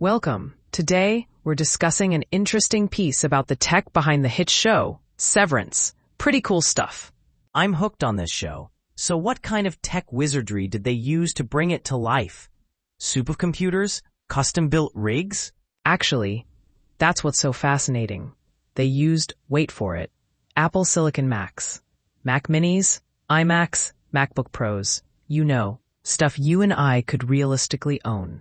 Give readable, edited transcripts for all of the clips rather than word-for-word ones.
Welcome. Today, we're discussing an interesting piece about the tech behind the hit show, Severance. Pretty cool stuff. I'm hooked on this show. So what kind of tech wizardry did they use to bring it to life? Soup of computers? Custom-built rigs? Actually, that's what's so fascinating. They used, wait for it, Apple Silicon Macs. Mac Minis, iMacs, MacBook Pros. You know, stuff you and I could realistically own.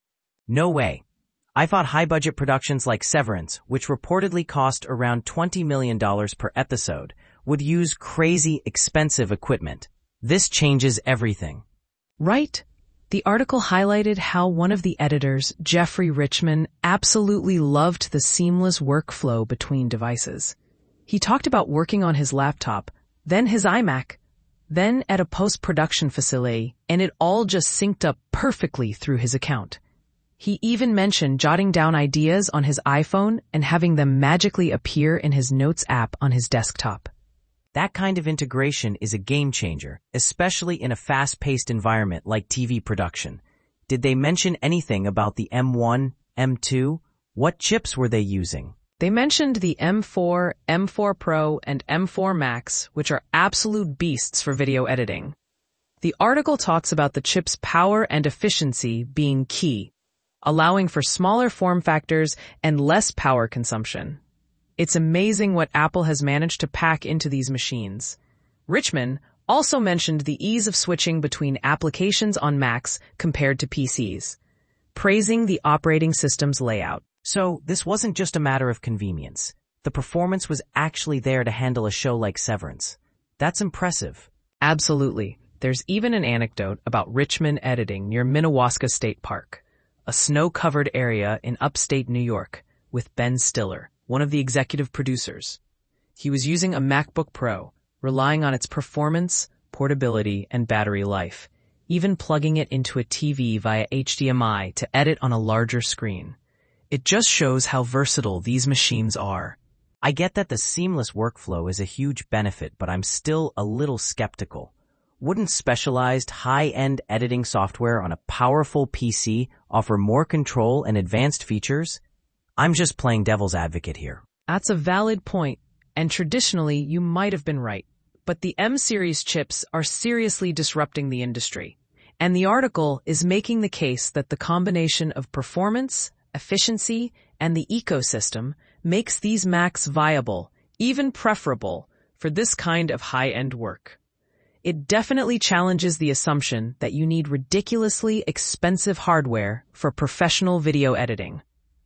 No way. I thought high-budget productions like Severance, which reportedly cost around $20 million per episode, would use crazy expensive equipment. This changes everything. Right? The article highlighted how one of the editors, Jeffrey Richman, absolutely loved the seamless workflow between devices. He talked about working on his laptop, then his iMac, then at a post-production facility, and it all just synced up perfectly through his account. He even mentioned jotting down ideas on his iPhone and having them magically appear in his Notes app on his desktop. That kind of integration is a game changer, especially in a fast-paced environment like TV production. Did they mention anything about the M1, M2? What chips were they using? They mentioned the M4, M4 Pro, and M4 Max, which are absolute beasts for video editing. The article talks about the chip's power and efficiency being key, allowing for smaller form factors and less power consumption. It's amazing what Apple has managed to pack into these machines. Richman also mentioned the ease of switching between applications on Macs compared to PCs, praising the operating system's layout. So, this wasn't just a matter of convenience. The performance was actually there to handle a show like Severance. That's impressive. Absolutely. There's even an anecdote about Richman editing near Minnewaska State Park, a snow-covered area in upstate New York, with Ben Stiller, one of the executive producers. He was using a MacBook Pro, relying on its performance, portability, and battery life, even plugging it into a TV via HDMI to edit on a larger screen. It just shows how versatile these machines are. I get that the seamless workflow is a huge benefit, but I'm still a little skeptical. Wouldn't specialized, high-end editing software on a powerful PC offer more control and advanced features? I'm just playing devil's advocate here. That's a valid point, and traditionally you might have been right. But the M-series chips are seriously disrupting the industry. And the article is making the case that the combination of performance, efficiency, and the ecosystem makes these Macs viable, even preferable, for this kind of high-end work. It definitely challenges the assumption that you need ridiculously expensive hardware for professional video editing.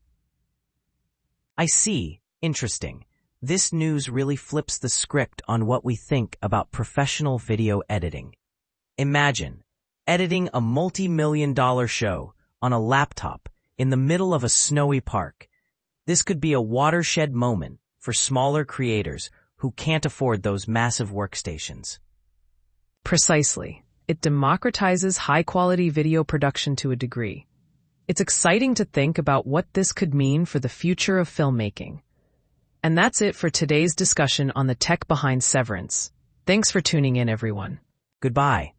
I see. Interesting. This news really flips the script on what we think about professional video editing. Imagine editing a multi-million-dollar show on a laptop in the middle of a snowy park. This could be a watershed moment for smaller creators who can't afford those massive workstations. Precisely. It democratizes high-quality video production to a degree. It's exciting to think about what this could mean for the future of filmmaking. And that's it for today's discussion on the tech behind Severance. Thanks for tuning in, everyone. Goodbye.